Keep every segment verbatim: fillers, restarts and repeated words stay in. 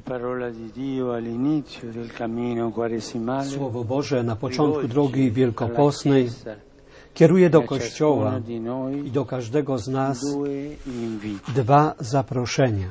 Słowo Boże na początku drogi wielkopostnej kieruje do Kościoła i do każdego z nas dwa zaproszenia.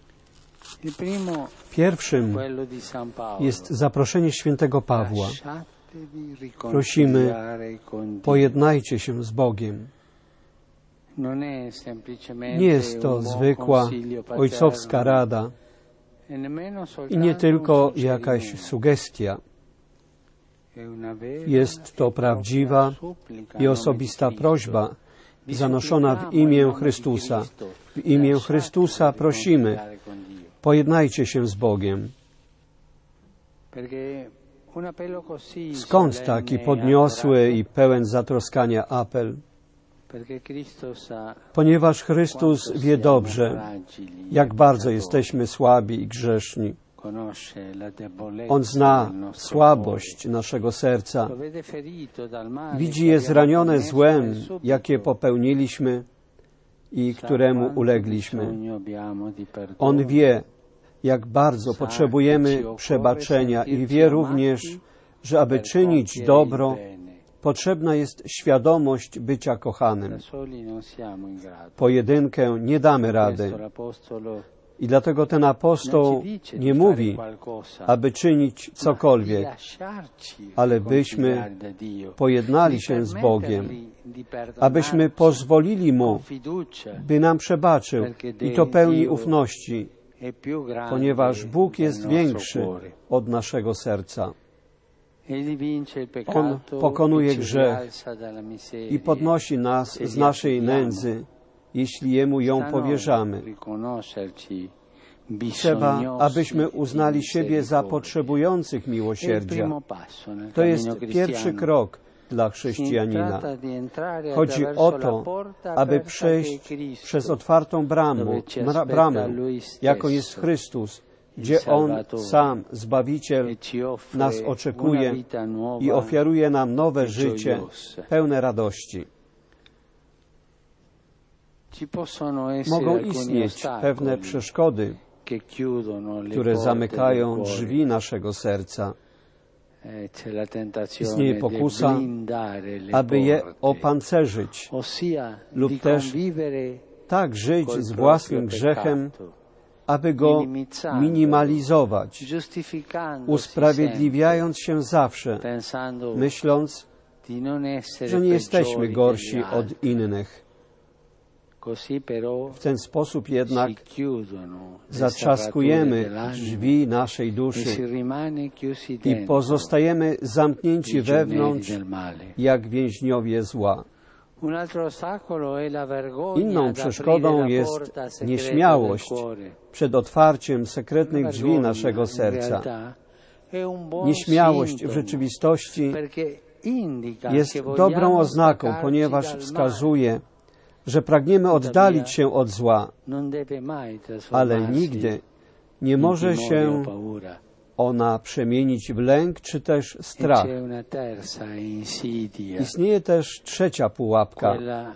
Pierwszym jest zaproszenie świętego Pawła. Prosimy, pojednajcie się z Bogiem. Nie jest to zwykła ojcowska rada i nie tylko jakaś sugestia. Jest to prawdziwa i osobista prośba zanoszona w imię Chrystusa. W imię Chrystusa prosimy, pojednajcie się z Bogiem. Skąd taki podniosły i pełen zatroskania apel? Ponieważ Chrystus wie dobrze, jak bardzo jesteśmy słabi i grzeszni. On zna słabość naszego serca. Widzi je zranione złem, jakie popełniliśmy i któremu ulegliśmy. On wie, jak bardzo potrzebujemy przebaczenia i wie również, że aby czynić dobro, potrzebna jest świadomość bycia kochanym. Pojedynkę nie damy rady. I dlatego ten apostoł nie mówi, aby czynić cokolwiek, ale byśmy pojednali się z Bogiem, abyśmy pozwolili Mu, by nam przebaczył i to pełni ufności, ponieważ Bóg jest większy od naszego serca. On pokonuje grzech i podnosi nas z naszej nędzy, jeśli Jemu ją powierzamy. Trzeba, abyśmy uznali siebie za potrzebujących miłosierdzia. To jest pierwszy krok dla chrześcijanina. Chodzi o to, aby przejść przez otwartą bramę, bramę, jaką jest Chrystus, gdzie On sam, Zbawiciel, nas oczekuje i ofiaruje nam nowe życie, pełne radości. Mogą istnieć pewne przeszkody, które zamykają drzwi naszego serca. Istnieje pokusa, aby je opancerzyć lub też tak żyć z własnym grzechem, aby go minimalizować, usprawiedliwiając się zawsze, myśląc, że nie jesteśmy gorsi od innych. W ten sposób jednak zatrzaskujemy drzwi naszej duszy i pozostajemy zamknięci wewnątrz jak więźniowie zła. Inną przeszkodą jest nieśmiałość przed otwarciem sekretnych drzwi naszego serca. Nieśmiałość w rzeczywistości jest dobrą oznaką, ponieważ wskazuje, że pragniemy oddalić się od zła, ale nigdy nie może się ona przemienić w lęk czy też strach. Istnieje też trzecia pułapka,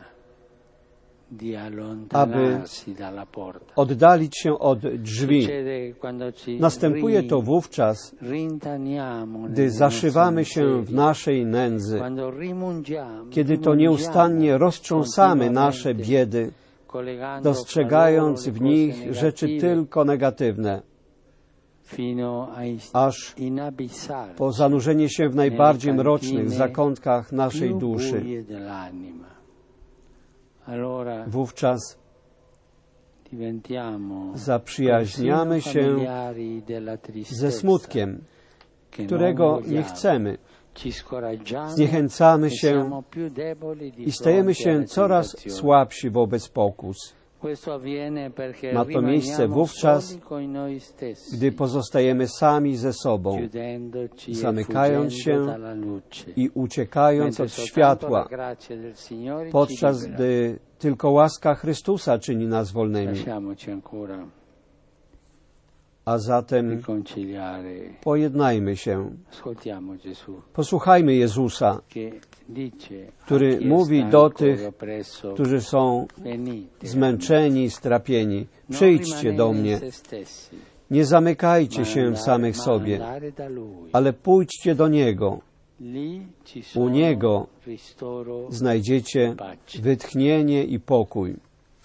aby oddalić się od drzwi. Następuje to wówczas, gdy zaszywamy się w naszej nędzy, kiedy to nieustannie roztrząsamy nasze biedy, dostrzegając w nich rzeczy tylko negatywne, aż po zanurzenie się w najbardziej mrocznych zakątkach naszej duszy. Wówczas zaprzyjaźniamy się ze smutkiem, którego nie chcemy. Zniechęcamy się i stajemy się coraz słabsi wobec pokus. Ma to miejsce wówczas, gdy pozostajemy sami ze sobą, zamykając się i uciekając od światła, podczas gdy tylko łaska Chrystusa czyni nas wolnymi. A zatem pojednajmy się. Posłuchajmy Jezusa, który mówi do tych, którzy są zmęczeni, strapieni: przyjdźcie do mnie. Nie zamykajcie się w samych sobie, ale pójdźcie do Niego. U Niego znajdziecie wytchnienie i pokój.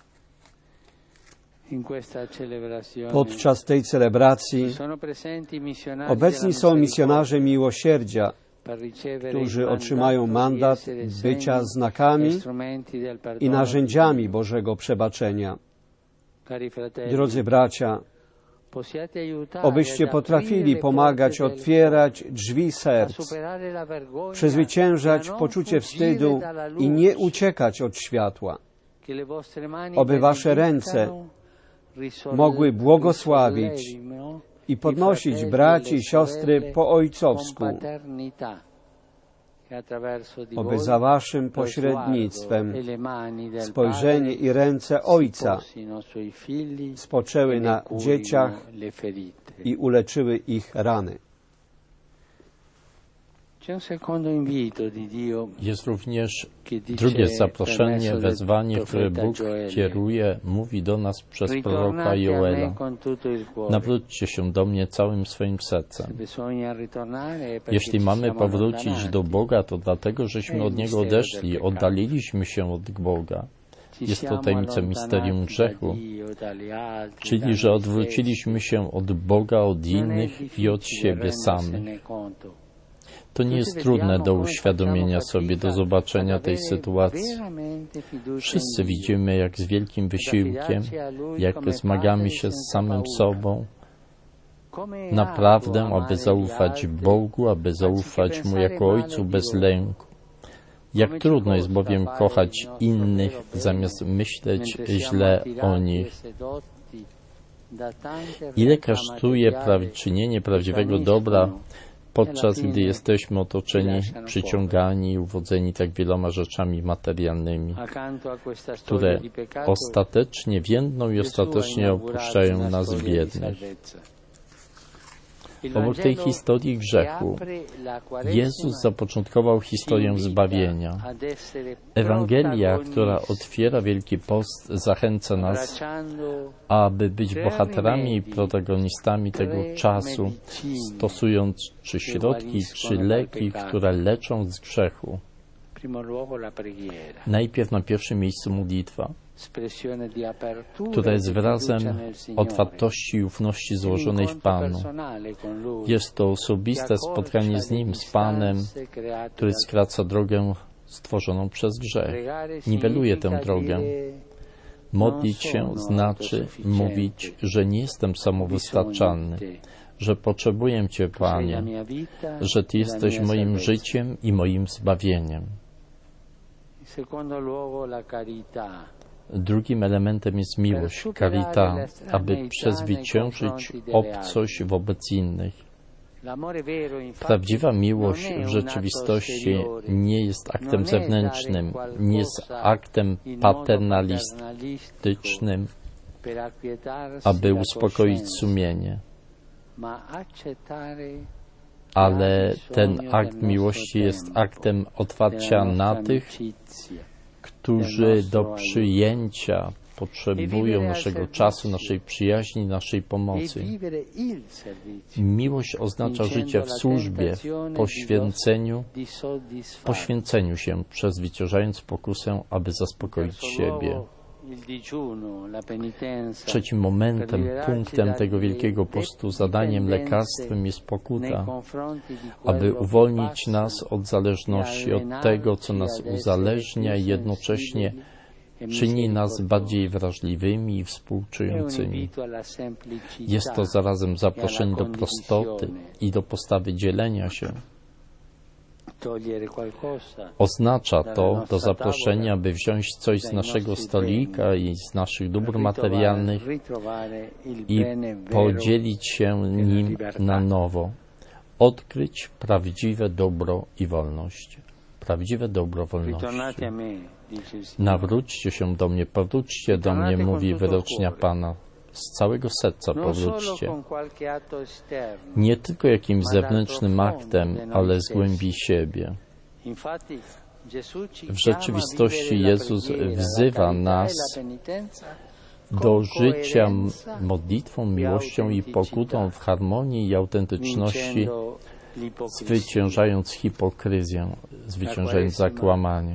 Podczas tej celebracji obecni są misjonarze miłosierdzia, którzy otrzymają mandat bycia znakami i narzędziami Bożego przebaczenia. Drodzy bracia, obyście potrafili pomagać otwierać drzwi serc, przezwyciężać poczucie wstydu i nie uciekać od światła. Oby wasze ręce mogły błogosławić i podnosić braci i siostry po ojcowsku, oby za waszym pośrednictwem spojrzenie i ręce Ojca spoczęły na dzieciach i uleczyły ich rany. Jest również drugie zaproszenie, wezwanie, które Bóg kieruje, mówi do nas przez proroka Joela. Nawróćcie się do mnie całym swoim sercem. Jeśli mamy powrócić do Boga, to dlatego, żeśmy od Niego odeszli, oddaliliśmy się od Boga. Jest to tajemnica misterium grzechu, czyli że odwróciliśmy się od Boga, od innych i od siebie samych. To nie jest trudne do uświadomienia sobie, do zobaczenia tej sytuacji. Wszyscy widzimy, jak z wielkim wysiłkiem, jak zmagamy się z samym sobą, naprawdę, aby zaufać Bogu, aby zaufać Mu jako Ojcu bez lęku. Jak trudno jest bowiem kochać innych, zamiast myśleć źle o nich. Ile kosztuje praw- czynienie prawdziwego dobra, podczas gdy jesteśmy otoczeni, przyciągani i uwodzeni tak wieloma rzeczami materialnymi, które ostatecznie więdną i ostatecznie opuszczają nas biednych. Obok tej historii grzechu Jezus zapoczątkował historię zbawienia. Ewangelia, która otwiera Wielki Post, zachęca nas, aby być bohaterami i protagonistami tego czasu, stosując czy środki, czy leki, które leczą z grzechu. Najpierw na pierwszym miejscu modlitwa, która jest wyrazem otwartości i ufności złożonej w Panu. Jest to osobiste spotkanie z Nim, z Panem, który skraca drogę stworzoną przez grzech. Niweluje tę drogę. Modlić się znaczy mówić, że nie jestem samowystarczalny, że potrzebuję Cię, Panie, że Ty jesteś moim życiem i moim zbawieniem. Drugim elementem jest miłość, carita, aby przezwyciężyć obcość wobec innych. Prawdziwa miłość w rzeczywistości nie jest aktem zewnętrznym, nie jest aktem paternalistycznym, aby uspokoić sumienie. Ale ten akt miłości jest aktem otwarcia na tych, którzy do przyjęcia potrzebują naszego czasu, naszej przyjaźni, naszej pomocy. Miłość oznacza życie w służbie, poświęceniu, poświęceniu się, przezwyciężając pokusę, aby zaspokoić siebie. Trzecim momentem, punktem tego Wielkiego Postu, zadaniem, lekarstwem jest pokuta, aby uwolnić nas od zależności, od tego, co nas uzależnia i jednocześnie czyni nas bardziej wrażliwymi i współczującymi. Jest to zarazem zaproszenie do prostoty i do postawy dzielenia się. Oznacza to do zaproszenia, by wziąć coś z naszego stolika i z naszych dóbr materialnych i podzielić się nim na nowo. Odkryć prawdziwe dobro i wolność. Prawdziwe dobro wolności. Nawróćcie się do mnie, powróćcie do mnie, mówi wyrocznia Pana. Z całego serca powróćcie. Nie tylko jakimś zewnętrznym aktem, ale z głębi siebie. W rzeczywistości Jezus wzywa nas do życia modlitwą, miłością i pokutą w harmonii i autentyczności, zwyciężając hipokryzję, zwyciężając zakłamanie.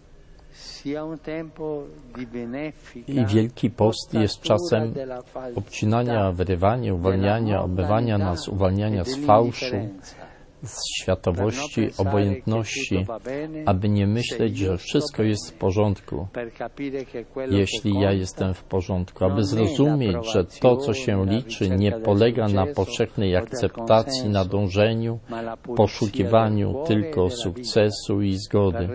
I Wielki Post jest czasem obcinania, wyrywania, uwalniania, obywania nas, uwalniania z fałszu, z światowości, obojętności, aby nie myśleć, że wszystko jest w porządku, jeśli ja jestem w porządku, aby zrozumieć, że to, co się liczy, nie polega na powszechnej akceptacji, na dążeniu, poszukiwaniu tylko sukcesu i zgody.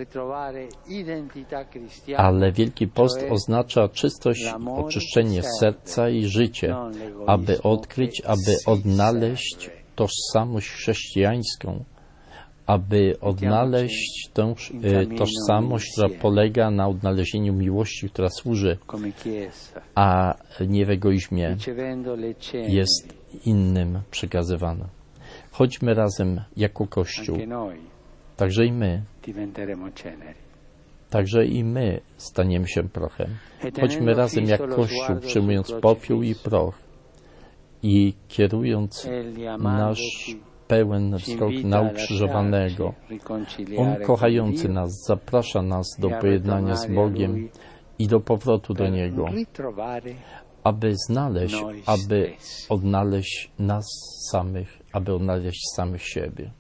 Ale Wielki Post oznacza czystość, oczyszczenie serca i życie, aby odkryć, aby odnaleźć tożsamość chrześcijańską, aby odnaleźć tę tożsamość, która polega na odnalezieniu miłości, która służy, a nie w egoizmie jest innym przekazywana. Chodźmy razem jako Kościół, także i my, także i my staniemy się prochem. Chodźmy razem jak Kościół, przyjmując popiół i proch, i kierując nasz pełen wzrok na ukrzyżowanego. On kochający nas zaprasza nas do pojednania z Bogiem i do powrotu do Niego, aby znaleźć, aby odnaleźć nas samych, aby odnaleźć samych siebie.